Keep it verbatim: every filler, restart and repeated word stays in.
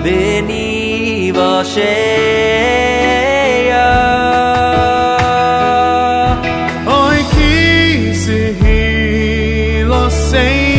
veniva cheia. Oi, que se ri, lo sei.